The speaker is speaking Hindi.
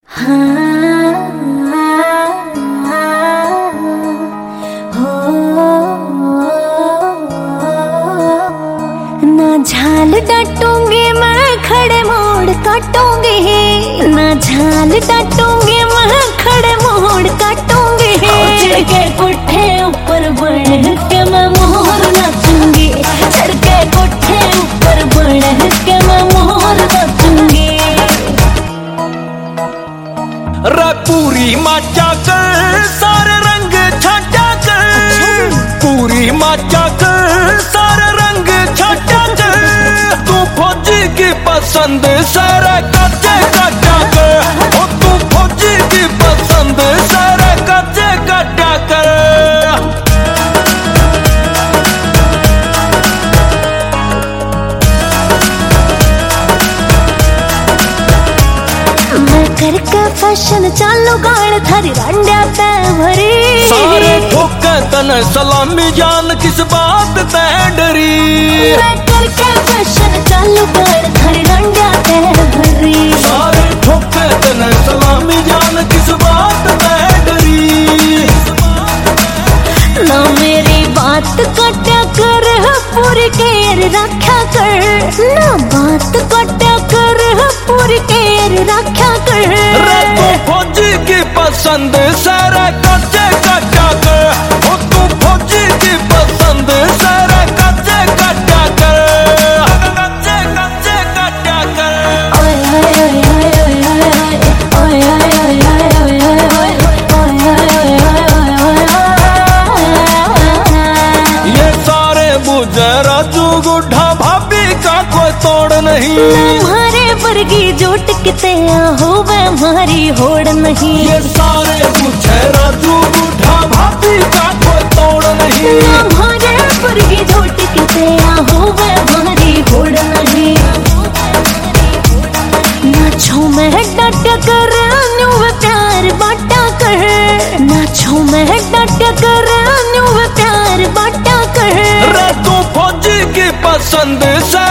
ना झाल डांटूंगी मैं खड़े मोड़ काटूंगी, ना झाल डांटूंगी मैं खड़े मोड़ काटूंगी। चढ़ के कोठे ऊपर बढ़ के मैं मोर नाचूंगी, चढ़ के कोठे ऊपर बढ़ के मैं मोर नाचूंगी। पूरी माचा कर सारे रंग छाटा कर, पूरी माचा कर सारे रंग छाटा कर। तू फौजी की पसंद सारे कच्चे काटा कर, ओ तू फौजी की पसंद सारे कच्चे काटा कर। करके फैशन चालू गाड़ थारी रंडिया ते भरी, सारे ठोके तने सलामी जान किस बात ते डरी। मैं करके फैशन चालू गाड़ थारी रंडिया ते भरी, सारे ठोके तने सलामी जान किस बात ते डरी। ना मेरी बात कट्या कर पूरी केर रखा कर, ना बात कट्या कर पूरी केर रखा कर। तू फौजी की पसंद सारा कच्चे काटा कर, ओ तू फौजी की पसंद सारा कच्चे काटा कर, कच्चे कच्चे काटा कर। ये सारे बुझे राजू गुड्ढा भाभी का कोई तोड़ नहीं, हमारे वर्गी जोट किते हो वे हमारी होड़ नहीं। ये सारे बुझे राजू गुड्ढा भाभी का कोई तोड़ नहीं, हमारे वर्गी जोट किते हो वे हमारी होड़ नहीं। नाचो मैं डट कर न्यू प्यार बाटा कर, नाचो मैं डट कर न्यू प्यार बाटा कर। तू फौजी की पसंद